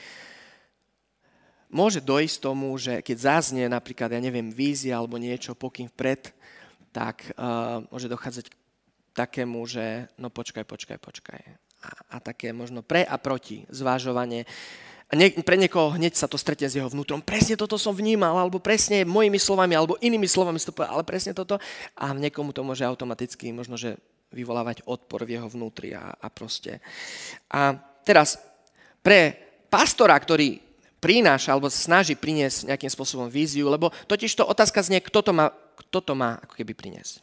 môže dojsť tomu, že keď zaznie napríklad, ja neviem, vízia alebo niečo, pokým vpred, tak uh, môže dochádzať k takému, že no počkaj, počkaj, počkaj. A, a také možno pre a proti zvážovanie. A nie, pre niekoho hneď sa to stretne s jeho vnútrom. Presne toto som vnímal, alebo presne mojimi slovami, alebo inými slovami si to povedal, ale presne toto. A niekomu to môže automaticky možno, že vyvolávať odpor v jeho vnútri a, a proste. A teraz pre pastora, ktorý prináša alebo sa snaží priniesť nejakým spôsobom víziu, lebo totiž to otázka znie, kto to má, kto to má ako keby priniesť.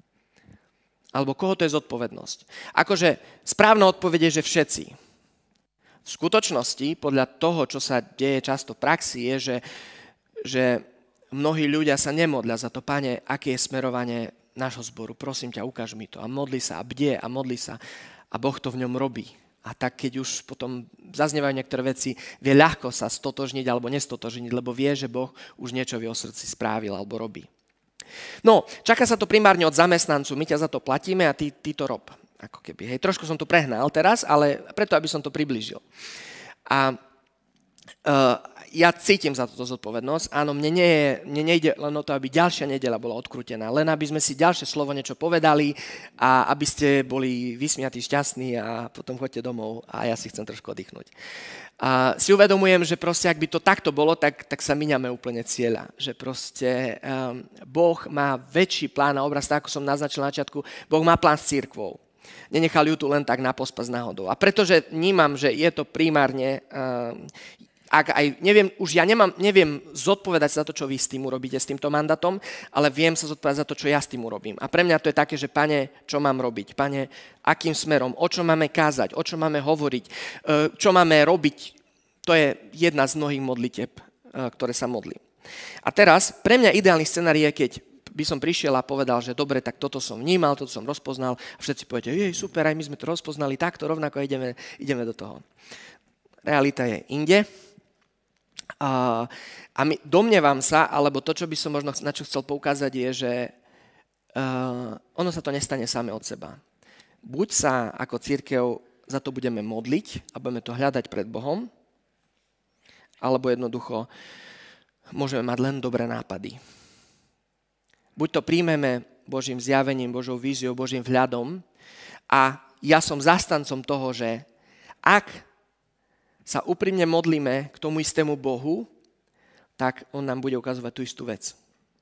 Alebo koho to je zodpovednosť. Akože správna odpoveď je, že všetci. V skutočnosti, podľa toho, čo sa deje často v praxi, je, že, že mnohí ľudia sa nemodlia za to, Pane, aké je smerovanie nášho zboru, prosím ťa, ukáž mi to. A modli sa, a bdie, a modli sa. A Boh to v ňom robí. A tak, keď už potom zaznievajú niektoré veci, vie ľahko sa stotožniť alebo nestotožniť, lebo vie, že Boh už niečo v jeho srdci správil alebo robí. No, čaká sa to primárne od zamestnancu. My ťa za to platíme a ty, ty to rob. Ako keby, hej. Trošku som to prehnal teraz, ale preto, aby som to priblížil. A uh, ja cítim za túto zodpovednosť. Áno, mne, nie je, mne nejde len o to, aby ďalšia nedeľa bola odkrútená, len aby sme si ďalšie slovo niečo povedali a aby ste boli vysmiatí, šťastní a potom choďte domov a ja si chcem trošku oddychnúť. A si uvedomujem, že proste, ak by to takto bolo, tak, tak sa míňame úplne cieľa. Že proste um, Boh má väčší plán a obraz, tak ako som naznačil na začiatku, Boh má plán s cirkvou. Nenechal ju tu len tak na pospas náhodou. A pretože vnímam, že je to primárne... Um, Ak aj neviem, už ja nemám, neviem zodpovedať za to, čo vy s tým urobíte, s týmto mandátom, ale viem sa zodpovedať za to, čo ja s tým urobím. A pre mňa to je také, že Pane, čo mám robiť? Pane, akým smerom? O čom máme kázať? O čom máme hovoriť? Čo máme robiť? To je jedna z mnohých modlitieb, ktoré sa modlím. A teraz, pre mňa ideálny scenár je, keď by som prišiel a povedal, že dobre, tak toto som vnímal, toto som rozpoznal a všetci poviete, jej, super, aj my sme to rozpoznali, takto rovnako ideme, ideme do toho. Realita je inde. A, a my, domnievam sa, alebo to, čo by som možno na čo chcel poukázať, je, že uh, ono sa to nestane same od seba. Buď sa ako cirkev za to budeme modliť a budeme to hľadať pred Bohom, alebo jednoducho môžeme mať len dobré nápady. Buď to príjmeme Božím zjavením, Božou víziou, Božím vhľadom a ja som zastancom toho, že ak sa úprimne modlíme k tomu istému Bohu, tak on nám bude ukazovať tú istú vec.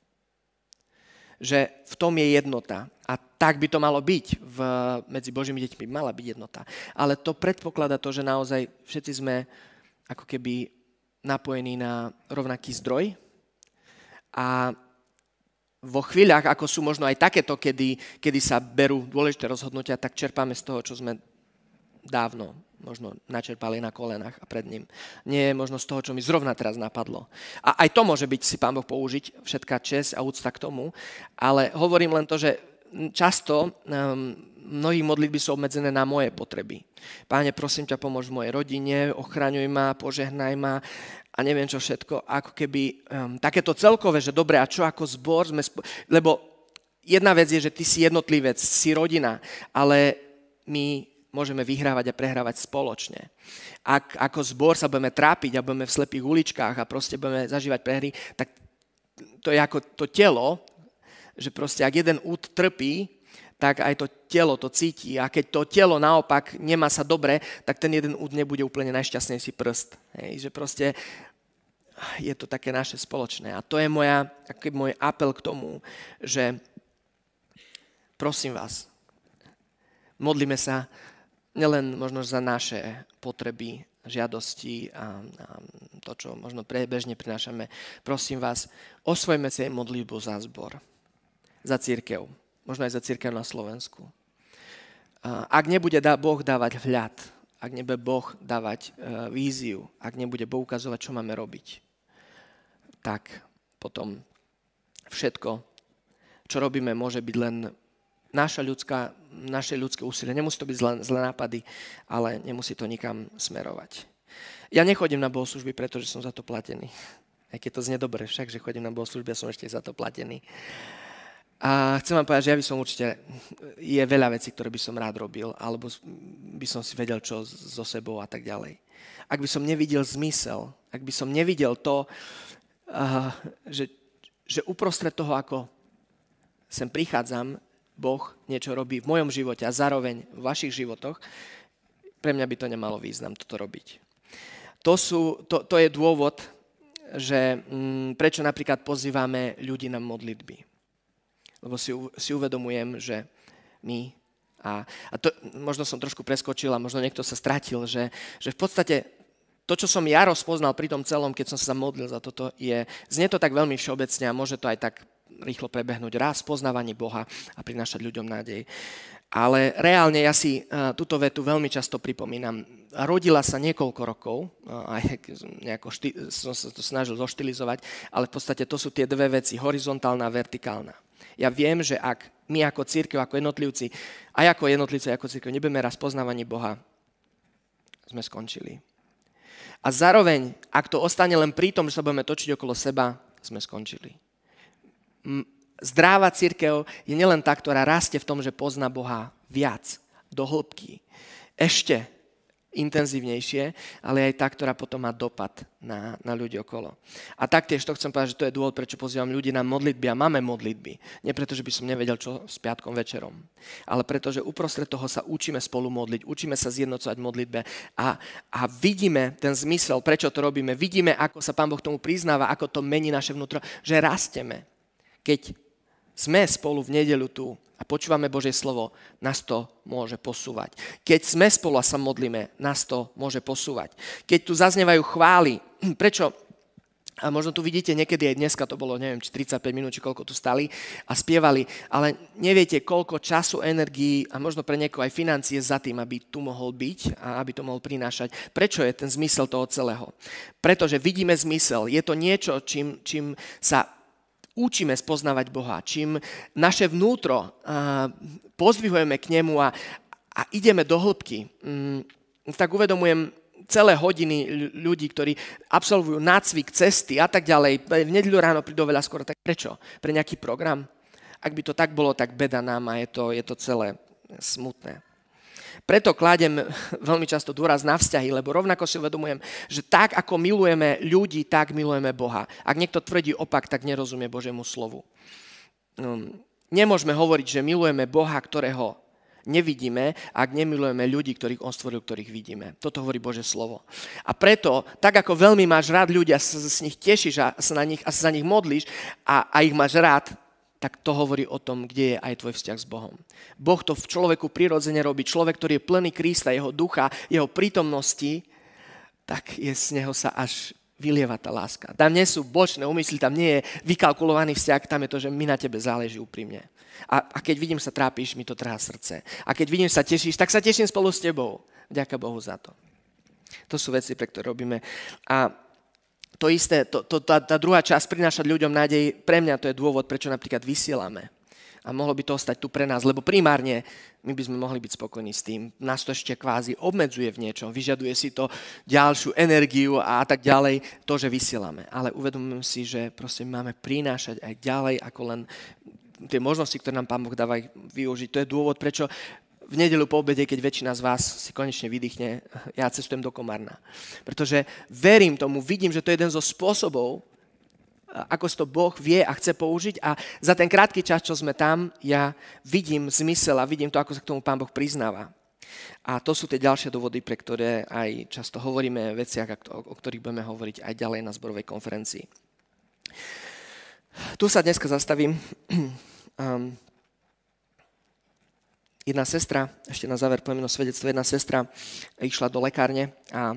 Že v tom je jednota. A tak by to malo byť. V, medzi Božími deťmi mala byť jednota. Ale to predpokladá to, že naozaj všetci sme ako keby napojení na rovnaký zdroj. A vo chvíľach, ako sú možno aj takéto, kedy, kedy sa berú dôležité rozhodnutia, tak čerpáme z toho, čo sme dávno možno načerpali na kolenách a pred ním. Nie možno z toho, čo mi zrovna teraz napadlo. A aj to môže byť si Pán Boh použiť, všetká česť a úcta k tomu, ale hovorím len to, že často um, mnohých modlitby sú obmedzené na moje potreby. Páne, prosím ťa, pomôž v mojej rodine, ochraňuj ma, požehnaj ma a neviem čo všetko. Ako keby um, takéto celkové, že dobre, a čo ako zbor sme... Spo... Lebo jedna vec je, že ty si jednotlivec, si rodina, ale my môžeme vyhrávať a prehrávať spoločne. Ak ako zbor sa budeme trápiť a budeme v slepých uličkách a proste budeme zažívať prehry, tak to je ako to telo, že proste ak jeden úd trpí, tak aj to telo to cíti. A keď to telo naopak nemá sa dobre, tak ten jeden úd nebude úplne najšťastnejší prst. Hej, že proste je to také naše spoločné. A to je moja, aký môj apel k tomu, že prosím vás, modlíme sa nielen možno za naše potreby, žiadosti a, a to, čo možno prebežne prinášame. Prosím vás, osvojme si modlitbu za zbor, za cirkev, možno aj za cirkev na Slovensku. Ak nebude Boh dávať vhľad, ak nebude Boh dávať víziu, ak nebude Boh ukazovať, čo máme robiť, tak potom všetko, čo robíme, môže byť len naša ľudská, naše ľudské úsilie. Nemusí to byť zlé, zlé nápady, ale nemusí to nikam smerovať. Ja nechodím na bohoslužby, pretože som za to platený. Aj keď to znie dobre však, že chodím na bohoslužby a som ešte za to platený. A chcem vám povedať, že ja by som určite, je veľa vecí, ktoré by som rád robil, alebo by som si vedel, čo so sebou a tak ďalej. Ak by som nevidel zmysel, ak by som nevidel to, uh, že, že uprostred toho, ako sem prichádzam, Boh niečo robí v mojom živote a zároveň v vašich životoch, pre mňa by to nemalo význam toto robiť. To, sú, to, to je dôvod, že m, prečo napríklad pozývame ľudí na modlitby. Lebo si, si uvedomujem, že my, a, a to možno som trošku preskočil a možno niekto sa stratil, že, že v podstate to, čo som ja rozpoznal pri tom celom, keď som sa modlil za toto, je, znie to tak veľmi všeobecne a môže to aj tak rýchlo prebehnúť, raz poznávanie Boha a prinášať ľuďom nádej. Ale reálne ja si uh, túto vetu veľmi často pripomínam. Rodila sa niekoľko rokov, uh, aj nejako šty- som sa to snažil zoštilizovať, ale v podstate to sú tie dve veci, horizontálna a vertikálna. Ja viem, že ak my ako cirkev, ako jednotlivci, aj ako jednotlivci, ako cirkev, nebudeme raz poznávanie Boha, sme skončili. A zároveň, ak to ostane len pri tom, že sa budeme točiť okolo seba, sme skončili. Zdravá cirkev je nielen tá, ktorá rastie v tom, že pozná Boha viac, do hĺbky, ešte intenzívnejšie, ale aj tá, ktorá potom má dopad na, na ľudí okolo. A taktiež to chcem povedať, že to je dôvod, prečo pozývam ľudí na modlitby a máme modlitby. Nie preto, že by som nevedel, čo s piatkom večerom, ale preto, že uprostred toho sa učíme spolu modliť, učíme sa zjednocovať v modlitbe a, a vidíme ten zmysel, prečo to robíme, vidíme, ako sa Pán Boh tomu priznáva, ako to mení naše vnútro, že rasteme. Keď sme spolu v nedeľu tu a počúvame Božie slovo, nás to môže posúvať. Keď sme spolu a sa modlíme, nás to môže posúvať. Keď tu zaznievajú chvály, prečo? A možno tu vidíte, niekedy aj dneska to bolo, neviem, či tridsaťpäť minút, či koľko tu stali a spievali, ale neviete, koľko času, energií a možno pre niekoho aj financie za tým, aby tu mohol byť a aby to mohol prinášať. Prečo je ten zmysel toho celého? Pretože vidíme zmysel. Je to niečo, čím, čím sa učíme spoznávať Boha, čím naše vnútro uh, pozdvihujeme k nemu a, a ideme do hĺbky. Um, tak uvedomujem celé hodiny ľudí, ktorí absolvujú nácvik, cesty a tak ďalej. V nedeľu ráno prídu veľa skôr. Tak prečo? Pre nejaký program? Ak by to tak bolo, tak beda nám a je to, je to celé smutné. Preto kladem veľmi často dôraz na vzťahy, lebo rovnako si uvedomujem, že tak, ako milujeme ľudí, tak milujeme Boha. Ak niekto tvrdí opak, tak nerozumie Božiemu slovu. Nemôžeme hovoriť, že milujeme Boha, ktorého nevidíme, ak nemilujeme ľudí, ktorých on stvoril, ktorých vidíme. Toto hovorí Božie slovo. A preto, tak ako veľmi máš rád ľudia, sa z nich tešíš a sa, na nich, a sa za nich modlíš a, a ich máš rád, tak to hovorí o tom, kde je aj tvoj vzťah s Bohom. Boh to v človeku prirodzene robí. Človek, ktorý je plný Krista, jeho ducha, jeho prítomnosti, tak je z neho sa až vylieva tá láska. Tam nie sú bočné úmysly, tam nie je vykalkulovaný vzťah, tam je to, že mi na tebe záleží úprimne. A, a keď vidím sa trápiš, mi to trhá srdce. A keď vidím sa tešíš, tak sa teším spolu s tebou. Vďaka Bohu za to. To sú veci, pre ktoré robíme. A to isté, to, to, tá, tá druhá časť, prinášať ľuďom nádej, pre mňa to je dôvod, prečo napríklad vysielame. A mohlo by to ostať tu pre nás, lebo primárne my by sme mohli byť spokojní s tým. Nás to ešte kvázi obmedzuje v niečom, vyžaduje si to ďalšiu energiu a tak ďalej, to, že vysielame. Ale uvedomujem si, že proste máme prinášať aj ďalej, ako len tie možnosti, ktoré nám Pán Boh dáva využiť. To je dôvod, prečo v nedeľu po obede, keď väčšina z vás si konečne vydýchne, ja cestujem do Komárna. Pretože verím tomu, vidím, že to je jeden zo spôsobov, ako si to Boh vie a chce použiť a za ten krátky čas, čo sme tam, ja vidím zmysel a vidím to, ako sa k tomu Pán Boh priznáva. A to sú tie ďalšie dôvody, pre ktoré aj často hovoríme o veciach, o ktorých budeme hovoriť aj ďalej na zborovej konferencii. Tu sa dneska zastavím. Um, jedna sestra, ešte na záver poviem jedno svedectvo, jedna sestra išla do lekárne a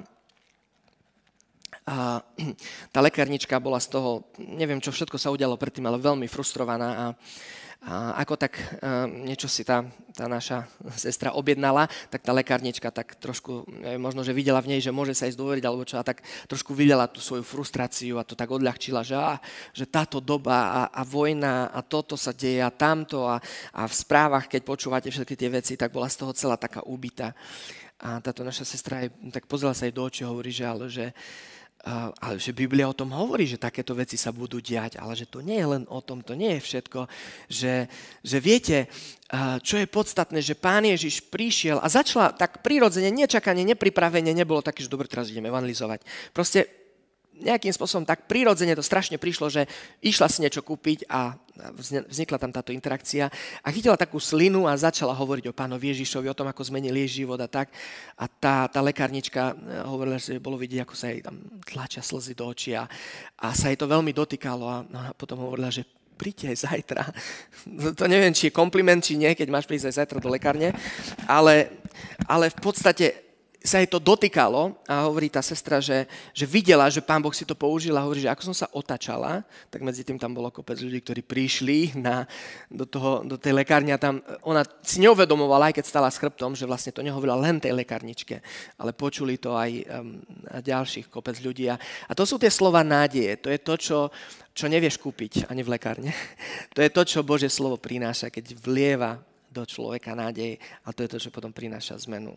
A tá lekárnička bola z toho, neviem, čo všetko sa udialo predtým, ale veľmi frustrovaná a, a ako tak a niečo si tá, tá naša sestra objednala, tak tá lekárnička tak trošku, neviem, možno, že videla v nej, že môže sa ísť doveriť alebo čo, a tak trošku videla tú svoju frustráciu a to tak odľahčila, že, á, že táto doba a, a vojna a toto sa deje a tamto a, a v správach, keď počúvate všetky tie veci, tak bola z toho celá taká úbita. A táto naša sestra aj, tak pozrela sa jej do očí a hovorí, že ale že Uh, ale že Biblia o tom hovorí, že takéto veci sa budú diať, ale že to nie je len o tom, to nie je všetko, že, že viete, uh, čo je podstatné, že Pán Ježiš prišiel a začala tak prirodzene, nečakane, nepripravene, nebolo také, že dobre, teraz ideme evangelizovať. Proste nejakým spôsobom tak prirodzene to strašne prišlo, že išla si niečo kúpiť a vznikla tam táto interakcia a chytila takú slinu a začala hovoriť o Pánovi Ježišovi, o tom, ako zmenil jej život a tak. A tá, tá lekárnička hovorila, že bolo vidieť, ako sa jej tam tlačia slzy do očí a, a sa jej to veľmi dotýkalo a, a potom hovorila, že príďte aj zajtra. To neviem, či je kompliment, či nie, keď máš prísť aj zajtra do lekárne, ale, ale v podstate sa jej to dotýkalo a hovorí tá sestra, že, že videla, že Pán Boh si to použil a hovorí, že ako som sa otačala, tak medzi tým tam bolo kopec ľudí, ktorí prišli na, do, toho, do tej lekárne a tam ona si neuvedomovala, aj keď stala s chrbtom, že vlastne to nehovorila len tej lekárničke, ale počuli to aj um, ďalších kopec ľudí. A, a to sú tie slova nádeje, to je to, čo, čo nevieš kúpiť ani v lekárne. To je to, čo Božie slovo prináša, keď vlieva do človeka nádej a to je to, čo potom prináša zmenu.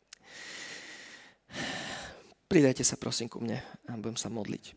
Pridajte sa prosím ku mne a budem sa modliť.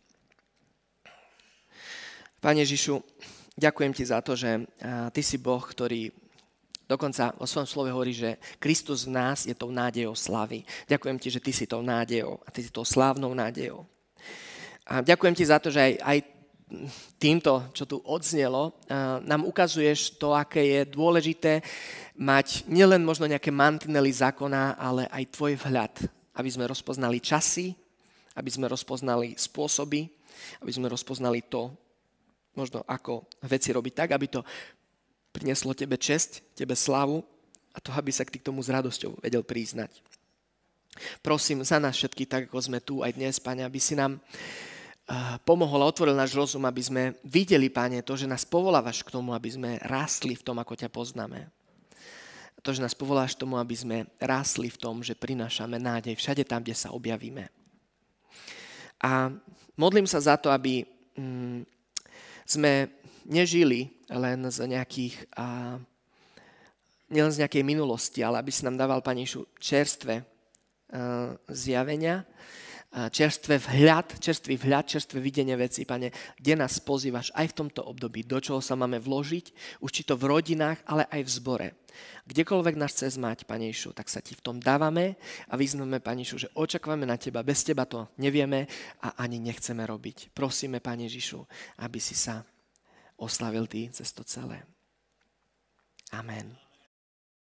Pane Ježišu, ďakujem ti za to, že ty si Boh, ktorý dokonca vo svojom slove hovorí, že Kristus v nás je tou nádejou slávy. Ďakujem ti, že ty si tou nádejou a ty si tou slávnou nádejou. A ďakujem ti za to, že aj, aj týmto, čo tu odznelo, nám ukazuješ to, aké je dôležité mať nielen možno nejaké mantinely zákona, ale aj tvoj vhľad, aby sme rozpoznali časy, aby sme rozpoznali spôsoby, aby sme rozpoznali to, možno ako veci robiť tak, aby to prinieslo tebe česť, tebe slávu a to, aby sa k tomu s radosťou vedel priznať. Prosím za nás všetkých, tak ako sme tu aj dnes, Pane, aby si nám pomohol a otvoril náš rozum, aby sme videli, Pane, to, že nás povolávaš k tomu, aby sme rástli v tom, ako ťa poznáme. To, že nás povoláš tomu, aby sme rástli v tom, že prinášame nádej všade tam, kde sa objavíme. A modlím sa za to, aby mm, sme nežili len z nejakých, a, nielen z nejakej minulosti, ale aby si nám dával, Pane Ježišu, čerstvé a, zjavenia, čerstvé vhľad, čerstvý vhľad, čerstvé videnie vecí, Pane, kde nás pozývaš aj v tomto období, do čoho sa máme vložiť, už či to v rodinách, ale aj v zbore. Kdekoľvek nás chce mať, Pane Ježišu, tak sa ti v tom dávame a vyzname, Pane Ježišu, že očakávame na teba, bez teba to nevieme a ani nechceme robiť. Prosíme, Pane Ježišu, aby si sa oslavil ty cez to celé. Amen.